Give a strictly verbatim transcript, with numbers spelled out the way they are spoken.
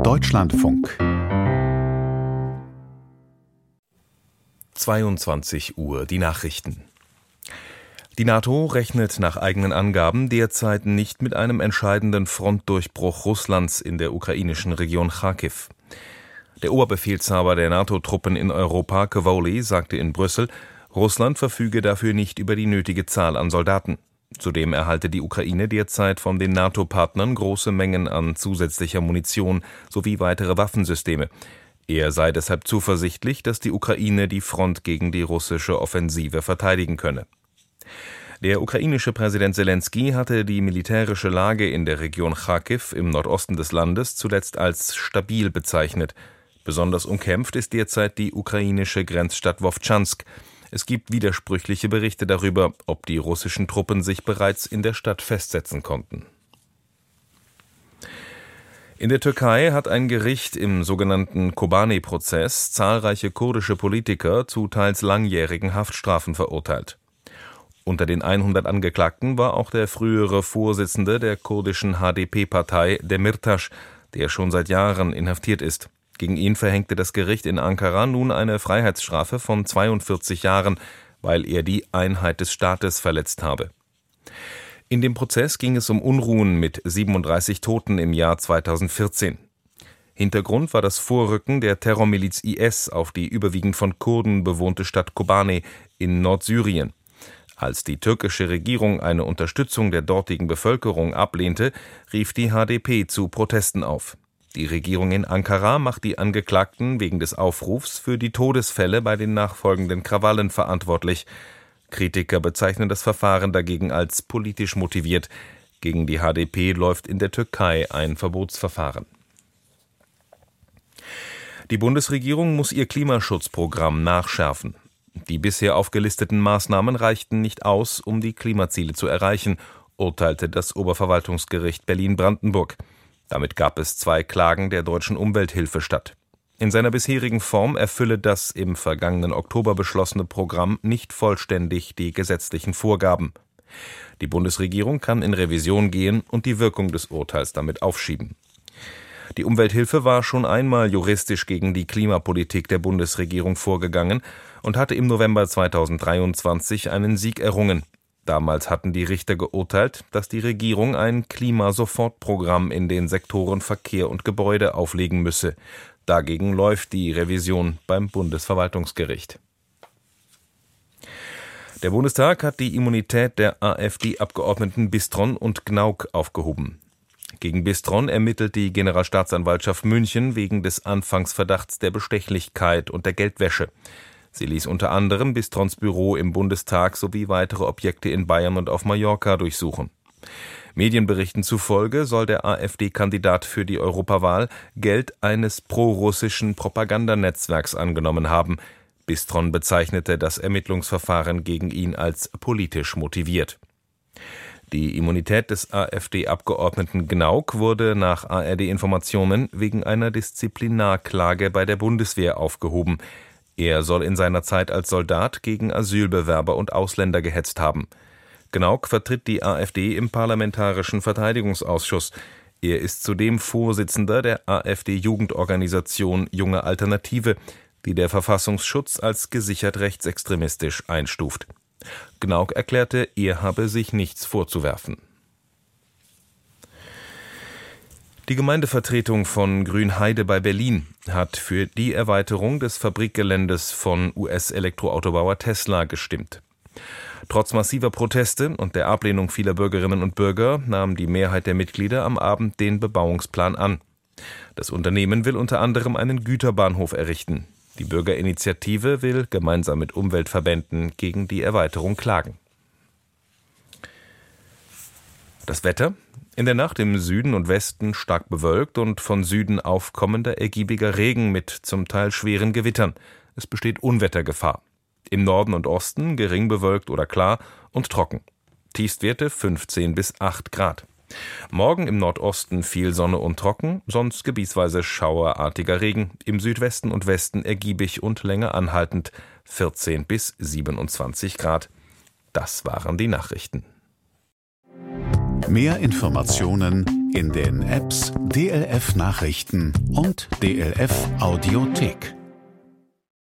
Deutschlandfunk. zweiundzwanzig Uhr, die Nachrichten. Die NATO rechnet nach eigenen Angaben derzeit nicht mit einem entscheidenden Frontdurchbruch Russlands in der ukrainischen Region Charkiw. Der Oberbefehlshaber der NATO-Truppen in Europa, Kowalny, sagte in Brüssel, Russland verfüge dafür nicht über die nötige Zahl an Soldaten. Zudem erhalte die Ukraine derzeit von den NATO-Partnern große Mengen an zusätzlicher Munition sowie weitere Waffensysteme. Er sei deshalb zuversichtlich, dass die Ukraine die Front gegen die russische Offensive verteidigen könne. Der ukrainische Präsident Selenskyj hatte die militärische Lage in der Region Charkiw im Nordosten des Landes zuletzt als stabil bezeichnet. Besonders umkämpft ist derzeit die ukrainische Grenzstadt Wowtschansk. Es gibt widersprüchliche Berichte darüber, ob die russischen Truppen sich bereits in der Stadt festsetzen konnten. In der Türkei hat ein Gericht im sogenannten Kobane-Prozess zahlreiche kurdische Politiker zu teils langjährigen Haftstrafen verurteilt. Unter den hundert Angeklagten war auch der frühere Vorsitzende der kurdischen H D P-Partei, Demirtaş, der schon seit Jahren inhaftiert ist. Gegen ihn verhängte das Gericht in Ankara nun eine Freiheitsstrafe von zweiundvierzig Jahren, weil er die Einheit des Staates verletzt habe. In dem Prozess ging es um Unruhen mit siebenunddreißig Toten im Jahr zweitausendvierzehn. Hintergrund war das Vorrücken der Terrormiliz I S auf die überwiegend von Kurden bewohnte Stadt Kobane in Nordsyrien. Als die türkische Regierung eine Unterstützung der dortigen Bevölkerung ablehnte, rief die H D P zu Protesten auf. Die Regierung in Ankara macht die Angeklagten wegen des Aufrufs für die Todesfälle bei den nachfolgenden Krawallen verantwortlich. Kritiker bezeichnen das Verfahren dagegen als politisch motiviert. Gegen die H D P läuft in der Türkei ein Verbotsverfahren. Die Bundesregierung muss ihr Klimaschutzprogramm nachschärfen. Die bisher aufgelisteten Maßnahmen reichten nicht aus, um die Klimaziele zu erreichen, urteilte das Oberverwaltungsgericht Berlin-Brandenburg. Damit gab es zwei Klagen der Deutschen Umwelthilfe statt. In seiner bisherigen Form erfülle das im vergangenen Oktober beschlossene Programm nicht vollständig die gesetzlichen Vorgaben. Die Bundesregierung kann in Revision gehen und die Wirkung des Urteils damit aufschieben. Die Umwelthilfe war schon einmal juristisch gegen die Klimapolitik der Bundesregierung vorgegangen und hatte im November zweitausenddreiundzwanzig einen Sieg errungen. Damals hatten die Richter geurteilt, dass die Regierung ein Klimasofortprogramm in den Sektoren Verkehr und Gebäude auflegen müsse. Dagegen läuft die Revision beim Bundesverwaltungsgericht. Der Bundestag hat die Immunität der AfD-Abgeordneten Bistron und Gnauk aufgehoben. Gegen Bistron ermittelt die Generalstaatsanwaltschaft München wegen des Anfangsverdachts der Bestechlichkeit und der Geldwäsche. Sie ließ unter anderem Bistrons Büro im Bundestag sowie weitere Objekte in Bayern und auf Mallorca durchsuchen. Medienberichten zufolge soll der AfD-Kandidat für die Europawahl Geld eines prorussischen Propagandanetzwerks angenommen haben. Bistron bezeichnete das Ermittlungsverfahren gegen ihn als politisch motiviert. Die Immunität des AfD-Abgeordneten Gnauk wurde nach A R D-Informationen wegen einer Disziplinarklage bei der Bundeswehr aufgehoben. Er soll in seiner Zeit als Soldat gegen Asylbewerber und Ausländer gehetzt haben. Gnauk vertritt die AfD im Parlamentarischen Verteidigungsausschuss. Er ist zudem Vorsitzender der AfD-Jugendorganisation Junge Alternative, die der Verfassungsschutz als gesichert rechtsextremistisch einstuft. Gnauk erklärte, er habe sich nichts vorzuwerfen. Die Gemeindevertretung von Grünheide bei Berlin hat für die Erweiterung des Fabrikgeländes von U S-Elektroautobauer Tesla gestimmt. Trotz massiver Proteste und der Ablehnung vieler Bürgerinnen und Bürger nahm die Mehrheit der Mitglieder am Abend den Bebauungsplan an. Das Unternehmen will unter anderem einen Güterbahnhof errichten. Die Bürgerinitiative will gemeinsam mit Umweltverbänden gegen die Erweiterung klagen. Das Wetter: In der Nacht im Süden und Westen stark bewölkt und von Süden aufkommender ergiebiger Regen mit zum Teil schweren Gewittern. Es besteht Unwettergefahr. Im Norden und Osten gering bewölkt oder klar und trocken. Tiefstwerte fünfzehn bis acht Grad. Morgen im Nordosten viel Sonne und trocken, sonst gebietsweise schauerartiger Regen. Im Südwesten und Westen ergiebig und länger anhaltend vierzehn bis siebenundzwanzig Grad. Das waren die Nachrichten. Mehr Informationen in den Apps D L F Nachrichten und D L F Audiothek.